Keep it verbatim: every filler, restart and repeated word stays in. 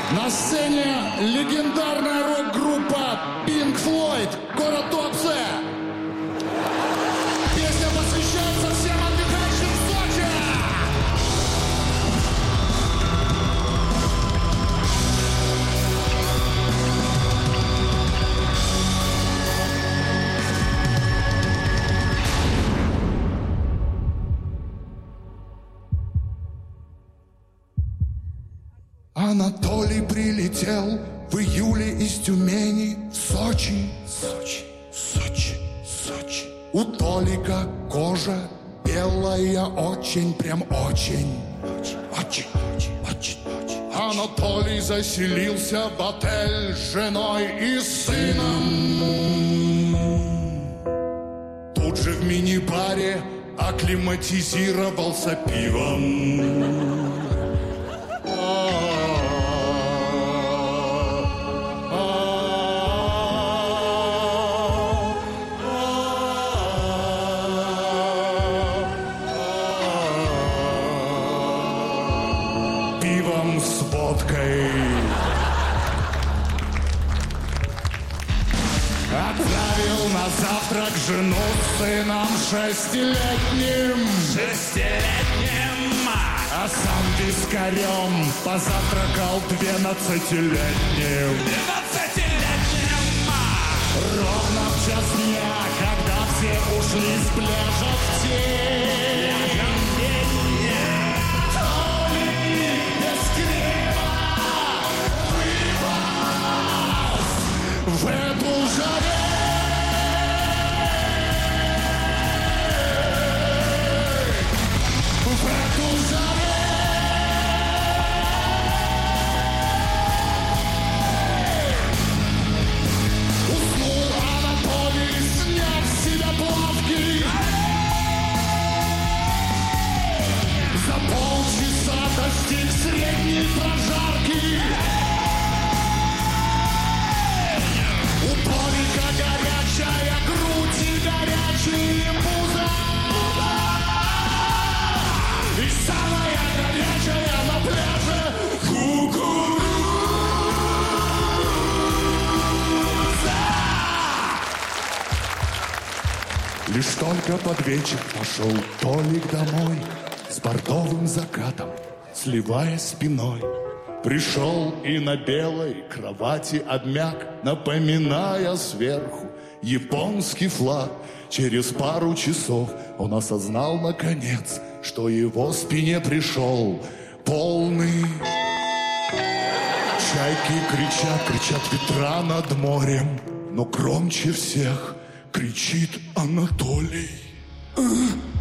На сцене легендарная рок-группа Pink Floyd, город Туапсе. Песня посвящается всем отдыхающим в Сочи. Анатолий прилетел в июле из Тюмени в Сочи. Сочи, Сочи, Сочи. У Толика кожа белая очень, прям очень. Очень, очень, очень, очень, очень. Анатолий заселился в отель с женой и сыном. Тут же в мини-баре акклиматизировался пивом. Пивом с водкой. Отправил на завтрак жену с сыном шестилетним. Шестилетним. А сам вискарем позавтракал двенадцатилетним. Двенадцатилетним. Ровно в час дня, когда все ушли с пляжа в тень. В эту жаре В эту жаре уснул Анатолий, сняв с себя плавки. За полчаса достиг средней прожарки. У Толика горячая грудь и горячие пузо. И самая горячая на пляже кукуруза. Лишь только под вечер пошел Толик домой с бордовым закатом, сливаясь спиной. Пришел и на белой кровати обмяк, напоминая сверху японский флаг. Через пару часов он осознал наконец, что его спине пришел полный. Чайки кричат, кричат ветра над морем, но громче всех кричит Анатолий.